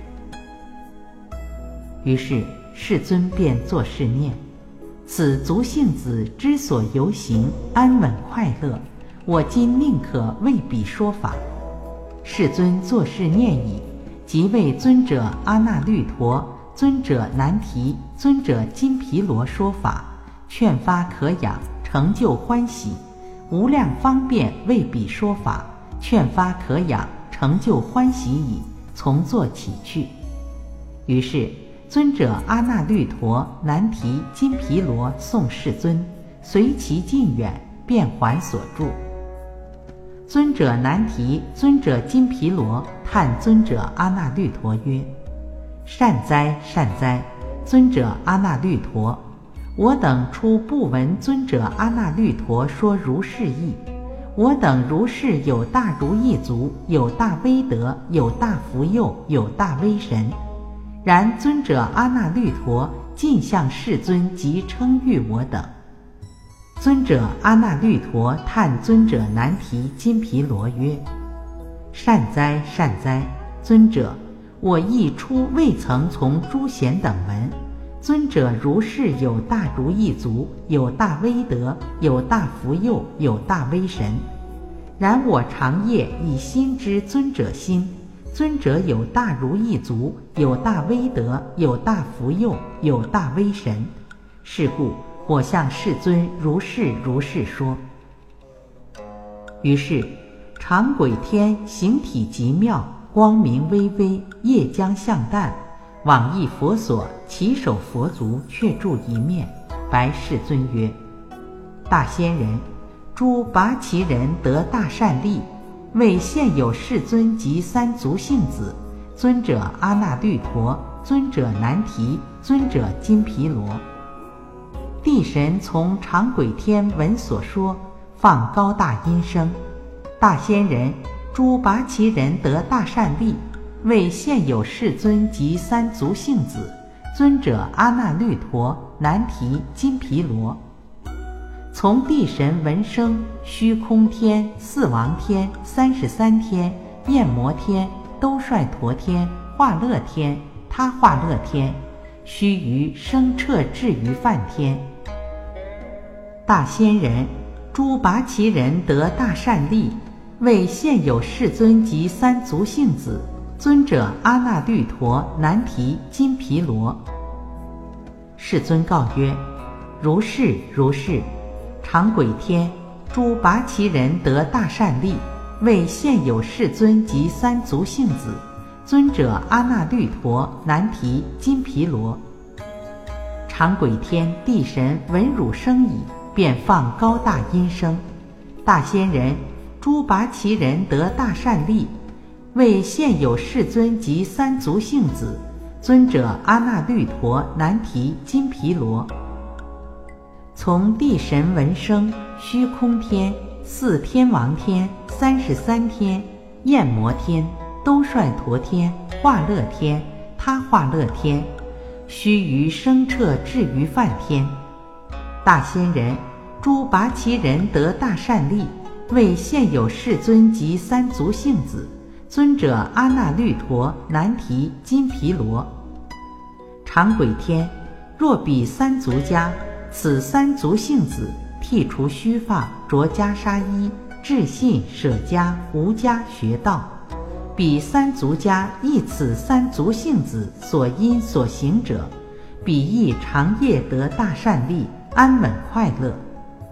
于是世尊便作是念：此足性子之所游行，安稳快乐，我今宁可为彼说法。世尊作是念已，即为尊者阿那律陀、尊者难提、尊者金毗罗说法，劝发可养，成就欢喜，无量方便为彼说法，劝发可养，成就欢喜已，从坐起去。于是尊者阿那律陀、难提、金毗罗诵世尊，随其近远，便还所住。尊者难提、尊者金毗罗叹尊者阿那律陀曰：善哉善哉，尊者阿那律陀！我等初不闻尊者阿那律陀说如是义。我等如是有大如意足，有大威德，有大福佑，有大威神。然尊者阿那律陀尽向世尊及称誉我等。尊者阿那律陀叹尊者难提、金毗罗曰：善哉善哉，尊者！我亦初未曾从诸贤等闻，尊者如是有大如意足，有大威德，有大福佑，有大威神。然我长夜以心知尊者心，尊者有大如意足，有大威德，有大福佑，有大威神。是故我向世尊如是说。于是常轨天形体极妙，光明微微，夜将相淡，往诣佛所，其手佛足却住一面，白世尊曰：大仙人，诸拔其人得大善利，为现有世尊及三足性子，尊者阿那律陀，尊者难提，尊者金毗罗。地神从常轨天闻所说，放高大音声：大仙人，诸拔其人得大善利，为现有世尊及三足性子，尊者阿那律陀、难提、金毗罗。从地神闻声，虚空天、四王天、33天、焰摩天、兜率陀天、化乐天、他化乐天，须臾声彻至于梵天。大仙人，诸拔其人得大善利，为现有世尊及三足性子，尊者阿那律陀、难提、金毗罗。世尊告曰：如是如是，常轨天，诸拔其人得大善利，为现有世尊及三足性子，尊者阿那律陀、难提、金毗罗。常轨天地神闻汝声已，便放高大音声：大仙人，诸拔其人得大善利，为现有世尊及三足性子，尊者阿那律陀、难提、金毗罗。从地神闻声，虚空天、四天王天、33天、焰摩天、兜率陀天、化乐天、他化乐天，须臾声彻至于梵天。大仙人，诸拔其人得大善利，为现有世尊及三足性子，尊者阿那律陀、难提、金毗罗。常轨天，若彼三足家，此三足性子剃除须发，着袈裟衣，至信舍家，无家学道，彼三足家亦此三足性子所因所行者，彼亦长夜得大善利，安稳快乐。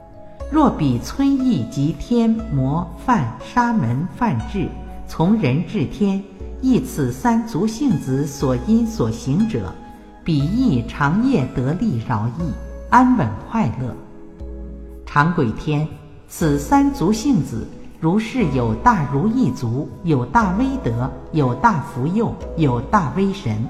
若比摧意及天魔犯沙门犯智，从人至天，亦此三足性子所因所行者，彼亦长夜得利饶益，安稳快乐。常轨天，此三足性子，如是有大如意足，有大威德，有大福佑，有大威神。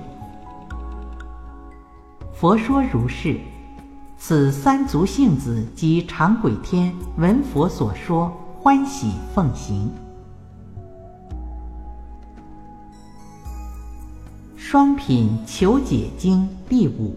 佛说如是，此三足性子及常轨天闻佛所说，欢喜奉行。双品求解经第5。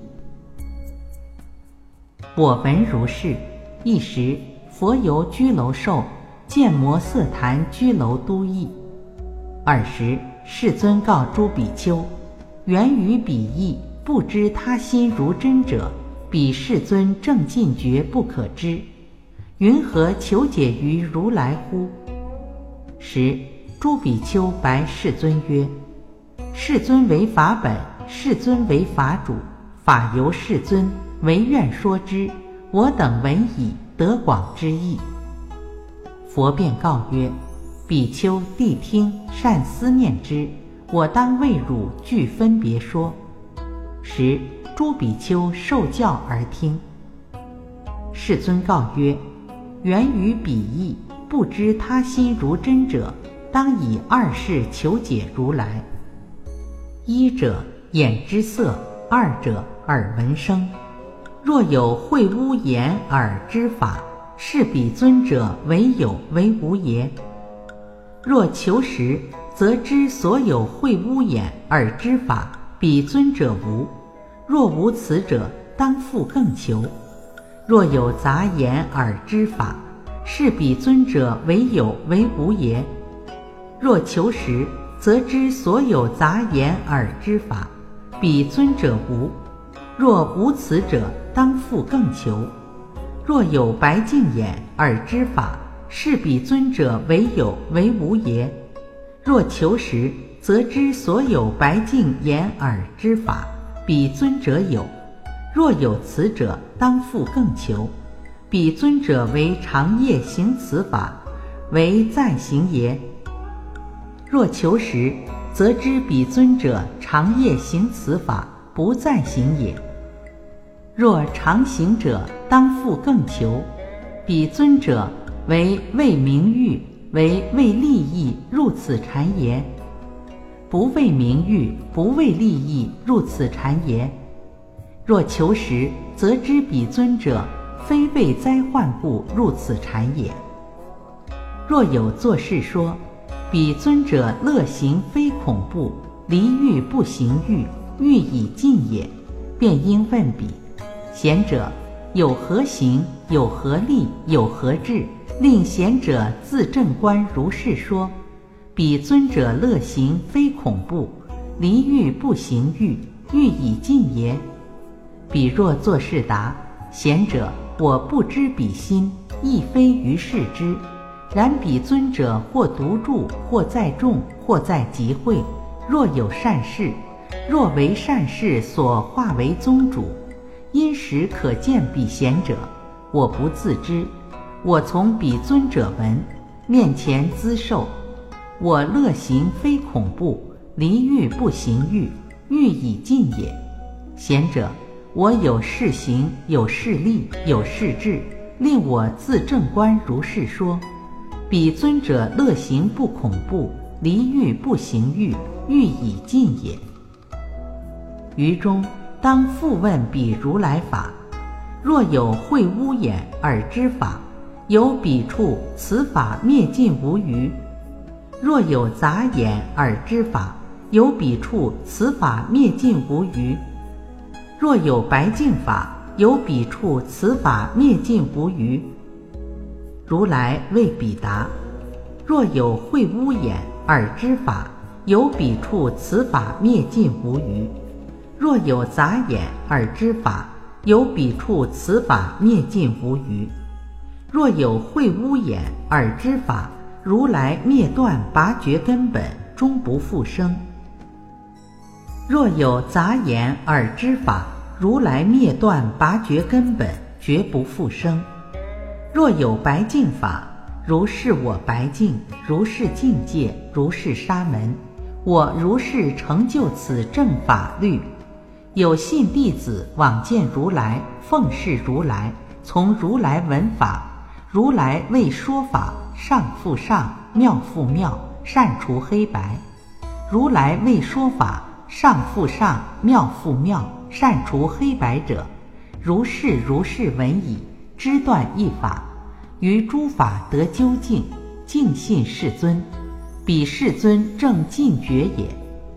我闻如是，一时佛游居楼受，见摩瑟坛居楼都邑。尔时世尊告诸比丘，缘于彼意，不知他心如真者，彼世尊正尽觉不可知，云何求解于如来乎？时诸比丘白世尊曰：世尊为法本，世尊为法主，法由世尊，唯愿说之，我等闻已，得广之意。佛便告曰：比丘谛听，善思念之，我当为汝具分别说。时诸比丘受教而听。世尊告曰：缘于彼意，不知他心如真者，当以二事求解如来。一者眼之色，二者耳闻声。若有会污眼耳之法，是彼尊者为有为无也。若求实，则知所有会污眼耳之法，彼尊者无。若无此者，当复更求。若有杂眼耳之法，是彼尊者为有为无也。若求实，则知所有杂眼耳之法，彼尊者无。若无此者，当复更求。若有白净眼耳之法，是彼尊者为有为无也。若求实，则知所有白净眼耳之法，彼尊者有。若有此者，当复更求。彼尊者为长夜行此法，为暂行也。若求实，则知彼尊者长夜行此法，不暂行也。若常行者，当复更求。彼尊者为名誉，为利益入此禅言，不为名誉，不为利益入此禅言。若求实，则知彼尊者非为灾患故入此禅也。若有作是说，彼尊者乐行非恐怖，离欲不行欲，欲已尽也，便应问彼：贤者，有何行，有何力，有何智，令贤者自正观如是说？彼尊者乐行非恐怖，离欲不行欲，欲已尽也。彼若作是答：贤者，我不知彼心，亦非于是知。然彼尊者或独住，或在众，或在集会，若有善事，若为善事所化为宗主，因时可见彼贤者，我不自知。我从彼尊者闻，面前资受。我乐行非恐怖，离欲不行欲，欲已尽也。贤者，我有是行，有是力，有是智，令我自正观如是说。彼尊者乐行不恐怖，离欲不行欲，欲已尽也。于中当复问彼如来法：若有会污眼耳之法，由彼处此法灭尽无余；若有杂眼耳之法，由彼处此法灭尽无余；若有白净法，由彼处此法灭尽无余。如来为彼答：若有会污眼耳之法，由彼处此法灭尽无余；若有杂眼耳之法，由彼处此法灭尽无余；若有会污眼耳之法，如来灭断拔绝根本，终不复生；若有杂眼耳之法，如来灭断拔绝根本，绝不复生； 若有白净法，如是我白净，如是境界，如是沙门，我如是成就此正法律。有信弟子往见如来，奉事如来，从如来闻法，如来为说法，上复上，妙复妙，善除黑白。如来为说法，上复上，妙复妙，善除黑白者，如是如是闻已，知断一法，于诸法得究竟，尽信世尊，彼世尊正尽觉也。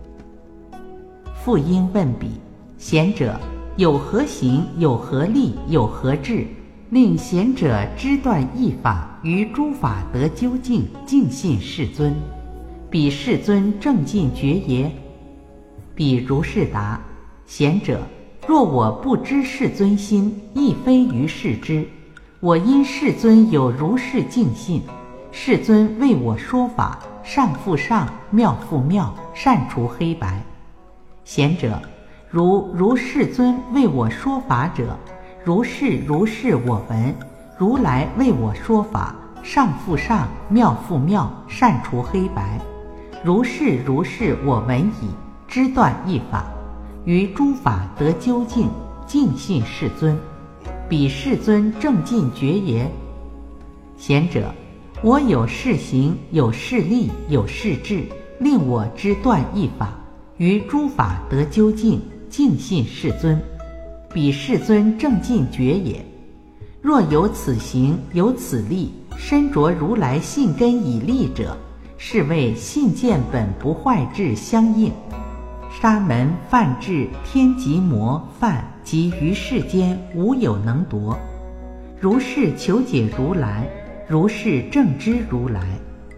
复应问彼：贤者，有何行，有何力，有何智，令贤者知断一法，于诸法得究竟，尽信世尊，彼世尊正尽觉也？彼如是答：贤者，若我不知世尊心，亦非于世知。我因世尊有如是净信，世尊为我说法，上复上，妙复妙，善除黑白。贤者，如世尊为我说法者，如是我闻，如来为我说法，上复上，妙复妙，善除黑白。如是我闻已，知断一法，于诸法得究竟，尽信世尊，彼世尊正尽觉也。贤者，我有是行，有是力，有是智，令我知断一法，于诸法得究竟，尽信世尊，彼世尊正尽觉也。若有此行，有此力，身着如来信根以立者，是谓信见本不坏智相应。沙门梵志天极魔梵及于世间无有能夺，如是求解如来，如是正知如来。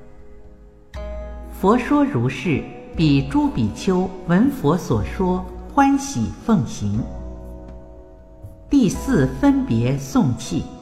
佛说如是，彼诸比丘闻佛所说，欢喜奉行。第四分别诵契。